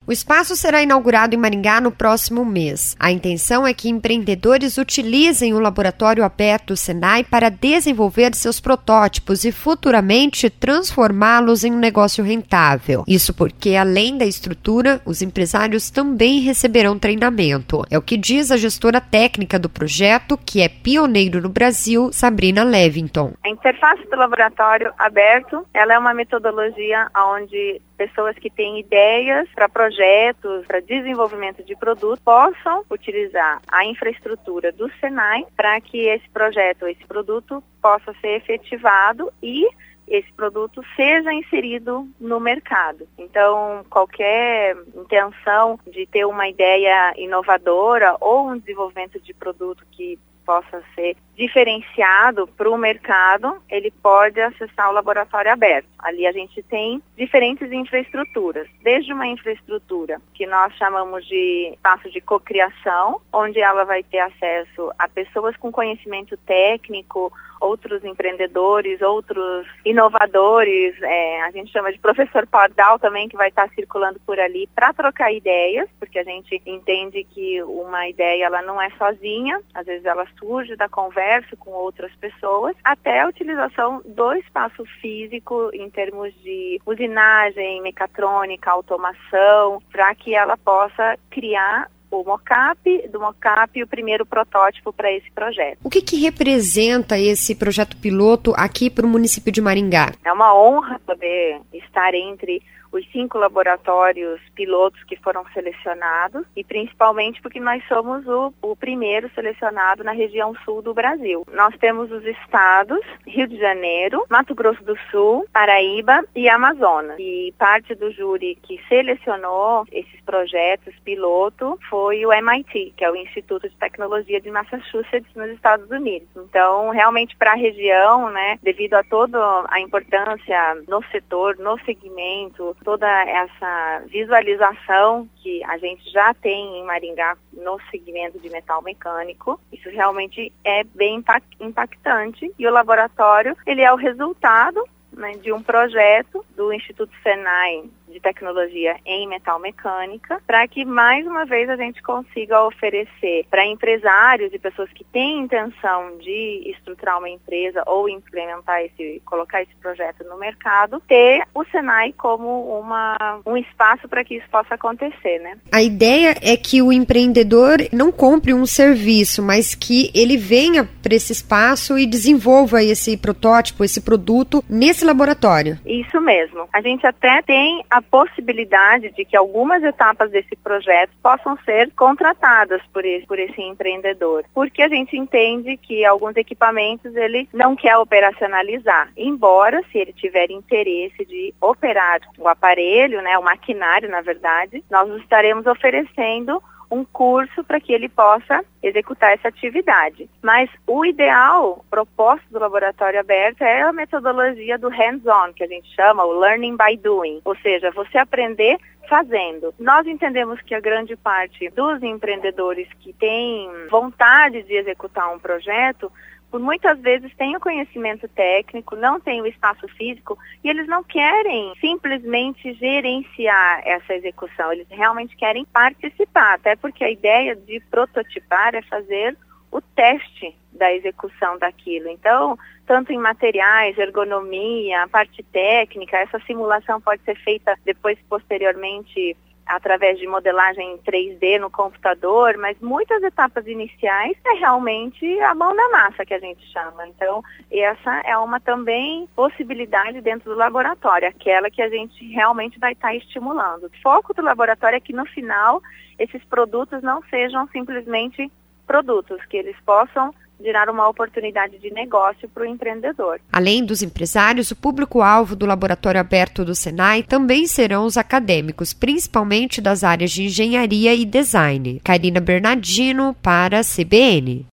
O espaço será inaugurado em Maringá no próximo mês. A intenção é que empreendedores utilizem o laboratório aberto do Senai para desenvolver seus protótipos e futuramente transformá-los em um negócio rentável. Isso porque, além da estrutura, os empresários também receberão treinamento. É o que diz a gestora técnica do projeto, que é pioneiro no Brasil, Sabrina Levington. A interface do laboratório aberto, ela é uma metodologia onde pessoas que têm ideias para projetos, para desenvolvimento de produtos, possam utilizar a infraestrutura do Senai para que esse projeto, esse produto possa ser efetivado e esse produto seja inserido no mercado. Então, qualquer intenção de ter uma ideia inovadora ou um desenvolvimento de produto que possa ser diferenciado para o mercado, ele pode acessar o laboratório aberto. Ali a gente tem diferentes infraestruturas, desde uma infraestrutura que nós chamamos de espaço de cocriação, onde ela vai ter acesso a pessoas com conhecimento técnico, outros empreendedores, outros inovadores, a gente chama de professor pardal também, que vai estar circulando por ali para trocar ideias, porque a gente entende que uma ideia ela não é sozinha, às vezes ela surge da conversa com outras pessoas, até a utilização do espaço físico em termos de usinagem, mecatrônica, automação, para que ela possa criar o mockup, do mockup e o primeiro protótipo para esse projeto. O que representa esse projeto piloto aqui para o município de Maringá? É uma honra poder estar entre os 5 laboratórios pilotos que foram selecionados e principalmente porque nós somos o primeiro selecionado na região sul do Brasil. Nós temos os estados Rio de Janeiro, Mato Grosso do Sul, Paraíba e Amazonas. E parte do júri que selecionou esses projetos piloto foi o MIT, que é o Instituto de Tecnologia de Massachusetts, nos Estados Unidos. Então, realmente para a região, devido a toda a importância no setor, no segmento, toda essa visualização que a gente já tem em Maringá no segmento de metal mecânico, isso realmente é bem impactante. E o laboratório, ele é o resultado de um projeto do Instituto Senai de Tecnologia em Metal Mecânica, para que mais uma vez a gente consiga oferecer para empresários e pessoas que têm intenção de estruturar uma empresa ou implementar colocar esse projeto no mercado, ter o Senai como um espaço para que isso possa acontecer, A ideia é que o empreendedor não compre um serviço, mas que ele venha para esse espaço e desenvolva esse protótipo, esse produto nesse laboratório. Isso mesmo. A gente até tem a possibilidade de que algumas etapas desse projeto possam ser contratadas por esse empreendedor, porque a gente entende que alguns equipamentos ele não quer operacionalizar, embora se ele tiver interesse de operar o aparelho, o maquinário, na verdade, nós estaremos oferecendo um curso para que ele possa executar essa atividade. Mas o ideal proposto do laboratório aberto é a metodologia do hands-on, que a gente chama o learning by doing, ou seja, você aprender fazendo. Nós entendemos que a grande parte dos empreendedores que têm vontade de executar um projeto, por muitas vezes tem o conhecimento técnico, não tem o espaço físico e eles não querem simplesmente gerenciar essa execução, eles realmente querem participar, até porque a ideia de prototipar é fazer o teste da execução daquilo. Então, tanto em materiais, ergonomia, a parte técnica, essa simulação pode ser feita depois, posteriormente, através de modelagem em 3D no computador, mas muitas etapas iniciais é realmente a mão na massa que a gente chama. Então, essa é uma também possibilidade dentro do laboratório, aquela que a gente realmente vai estar estimulando. O foco do laboratório é que no final esses produtos não sejam simplesmente produtos, que eles possam gerar uma oportunidade de negócio para o empreendedor. Além dos empresários, o público-alvo do Laboratório Aberto do Senai também serão os acadêmicos, principalmente das áreas de engenharia e design. Karina Bernardino para a CBN.